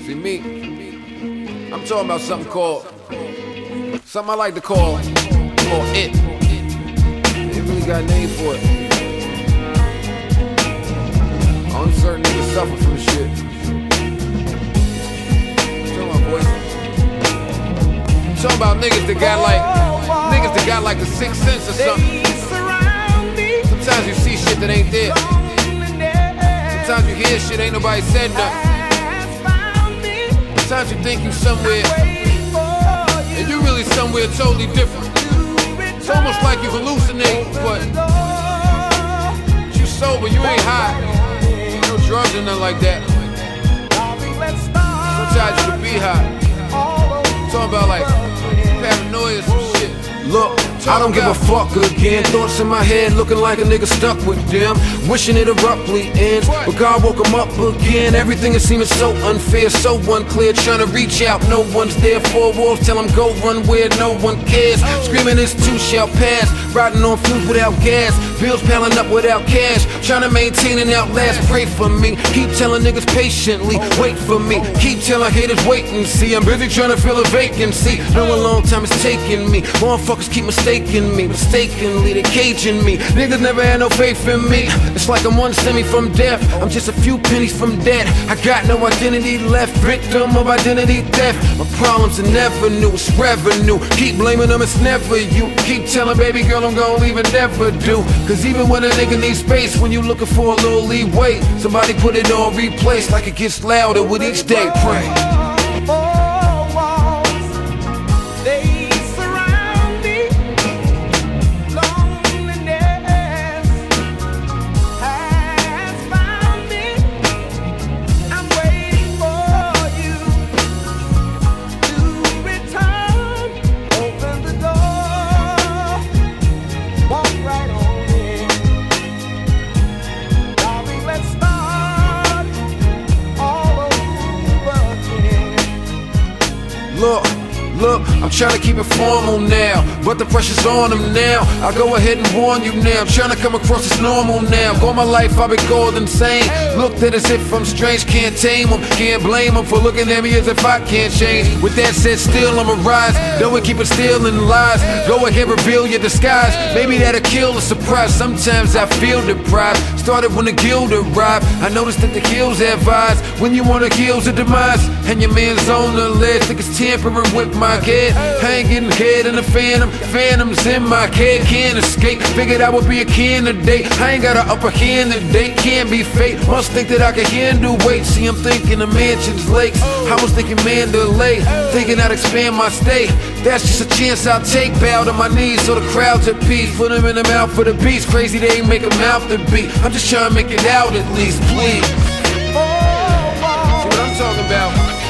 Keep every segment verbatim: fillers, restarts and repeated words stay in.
See me, I'm talking about something called, something I like to call, call it. They really got a name for it. Only certain niggas suffer from this shit. Tell my boy. I'm talking about niggas that got like, niggas that got like a sixth sense or something. Sometimes you see shit that ain't there. Sometimes you hear shit ain't nobody said nothing. Sometimes you think you somewhere, and you really somewhere totally different. It's almost like you hallucinate, but you sober, you ain't high. Ain't no drugs or nothing like that. Sometimes you can be high. Talking about like paranoia, some shit. Look, I don't give a fuck again. Thoughts in my head looking like a nigga stuck with them, wishing it abruptly ends, but God woke him up again. Everything is seeming so unfair, so unclear. Trying to reach out, no one's there. Four walls tell him go run where no one cares. Screaming this too shall pass. Riding on fumes without gas, bills piling up without cash. Trying to maintain and outlast. Pray for me, keep telling niggas patiently wait for me. Keep telling haters wait and see. I'm busy trying to fill a vacancy. Know a long time it's taking me. Motherfuckers keep mistaking me, mistakenly they caging me. Niggas never had no faith in me. It's like I'm one semi from death, I'm just a few pennies from debt. I got no identity left, victim of identity theft. My problems are never new, it's revenue. Keep blaming them, it's never you. Keep telling baby girl I'm gonna leave and never do. Cause even when a nigga needs space, when you looking for a little leeway, somebody put it on replace like it gets louder with each day. Pray. Look, look, I'm trying to keep it formal now, but the pressure's on them now. I go ahead and warn you now, I'm trying to come across as normal now. All my life I've been cold and insane, looked at as if I'm strange, can't tame them. Can't blame them for looking at me as if I can't change. With that said, still I'm a rise, though it keep it still in lies. Go ahead, reveal your disguise, maybe that'll kill the surprise. Sometimes I feel deprived, started when the guild arrived. I noticed that the kills have eyes, when you wanna kills a demise. And your man's on the ledge, think it's tampering with my head. I ain't getting head in the phantom, phantoms in my head, can't escape. Figured I would be a candidate, I ain't got an upper hand today. Can't be fake, must think that I can handle weight. See, I'm thinking of mansions, lakes, I was thinking Mandalay, thinking I'd expand my stay. That's just a chance I'll take, bow to my knees so the crowd's at peace. Put them in the mouth for the beast, crazy they ain't make a mouth to beat. I'm just trying to make it out at least, please. See what I'm talking about?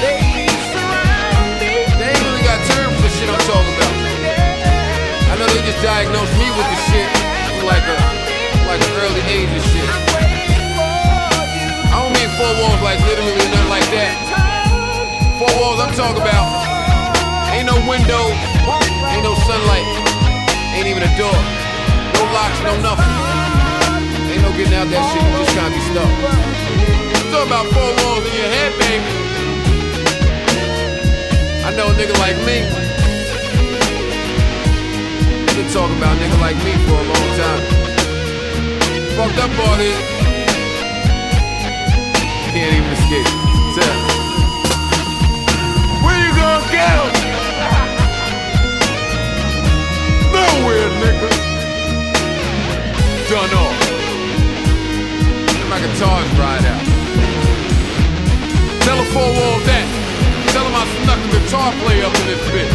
I'm talking about. I know they just diagnosed me with the shit like a like an early age and shit. I don't mean four walls like literally nothing like that. Four walls I'm talking about. Ain't no window, ain't no sunlight, ain't even a door, no locks, no nothing. Ain't no getting out that shit, you just gotta be stuck. I'm talking about four walls in your head, baby. I know a nigga like me. Been talking about a nigga like me for a long time. Fucked up all this. Can't even escape. Tell. Where you gonna go? Nowhere, nigga. Done off. My guitar's dried out. Tell the four walls that. Tell him I snuck a guitar player up in this bitch.